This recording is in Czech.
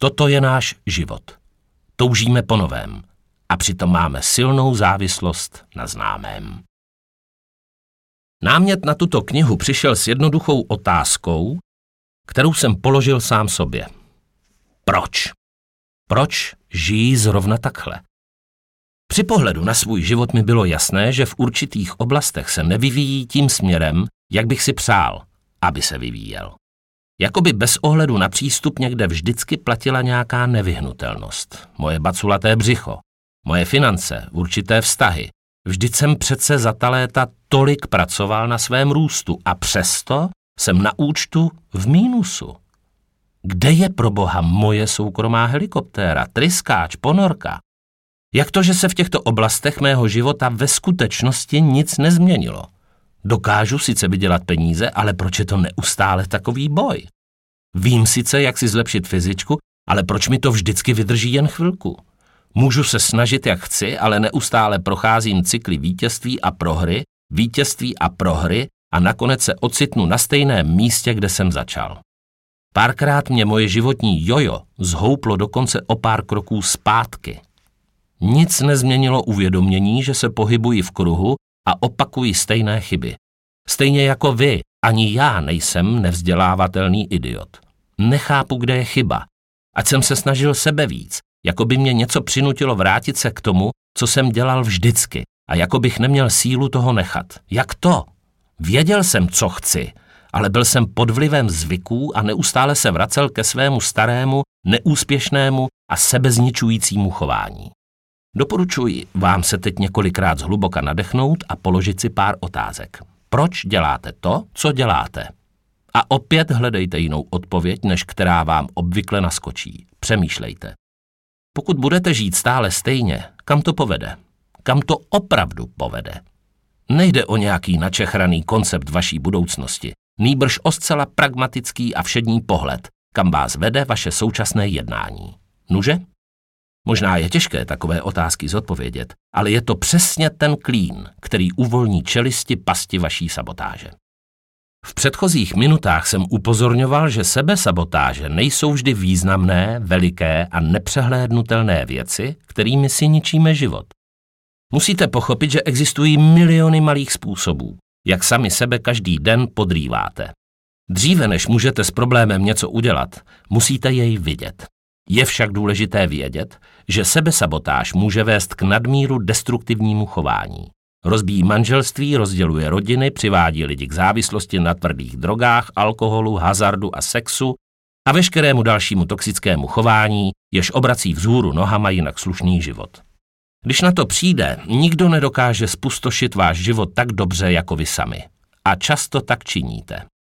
Toto je náš život. Toužíme po novém a přitom máme silnou závislost na známém. Námět na tuto knihu přišel s jednoduchou otázkou, kterou jsem položil sám sobě. Proč? Proč žijí zrovna takhle? Při pohledu na svůj život mi bylo jasné, že v určitých oblastech se nevyvíjí tím směrem, jak bych si přál, aby se vyvíjel. Jakoby bez ohledu na přístup někde vždycky platila nějaká nevyhnutelnost. Moje baculaté břicho, moje finance, určité vztahy. Vždyť jsem přece za ta léta tolik pracoval na svém růstu a přesto jsem na účtu v mínusu. Kde je proboha moje soukromá helikoptéra, tryskáč, ponorka? Jak to, že se v těchto oblastech mého života ve skutečnosti nic nezměnilo? Dokážu sice vydělat peníze, ale proč je to neustále takový boj? Vím sice, jak si zlepšit fyzičku, ale proč mi to vždycky vydrží jen chvilku? Můžu se snažit, jak chci, ale neustále procházím cykly vítězství a prohry a nakonec se ocitnu na stejném místě, kde jsem začal. Párkrát mě moje životní jojo zhouplo dokonce o pár kroků zpátky. Nic nezměnilo uvědomění, že se pohybuji v kruhu a opakuji stejné chyby. Stejně jako vy, ani já nejsem nevzdělávatelný idiot. Nechápu, kde je chyba. Ať jsem se snažil sebevíc, jako by mě něco přinutilo vrátit se k tomu, co jsem dělal vždycky a jako bych neměl sílu toho nechat. Jak to? Věděl jsem, co chci, ale byl jsem pod vlivem zvyků a neustále se vracel ke svému starému, neúspěšnému a sebezničujícímu chování. Doporučuji vám se teď několikrát zhluboka nadechnout a položit si pár otázek. Proč děláte to, co děláte? A opět hledejte jinou odpověď, než která vám obvykle naskočí. Přemýšlejte. Pokud budete žít stále stejně, kam to povede? Kam to opravdu povede? Nejde o nějaký načechraný koncept vaší budoucnosti, nýbrž o zcela pragmatický a všední pohled, kam vás vede vaše současné jednání. Nuže? Možná je těžké takové otázky zodpovědět, ale je to přesně ten klín, který uvolní čelisti pasti vaší sabotáže. V předchozích minutách jsem upozorňoval, že sebesabotáže nejsou vždy významné, veliké a nepřehlédnutelné věci, kterými si ničíme život. Musíte pochopit, že existují miliony malých způsobů, jak sami sebe každý den podrýváte. Dříve než můžete s problémem něco udělat, musíte jej vidět. Je však důležité vědět, že sebesabotáž může vést k nadmíru destruktivnímu chování. Rozbíjí manželství, rozděluje rodiny, přivádí lidi k závislosti na tvrdých drogách, alkoholu, hazardu a sexu a veškerému dalšímu toxickému chování, jež obrací vzhůru nohama jinak slušný život. Když na to přijde, nikdo nedokáže spustošit váš život tak dobře jako vy sami. A často tak činíte.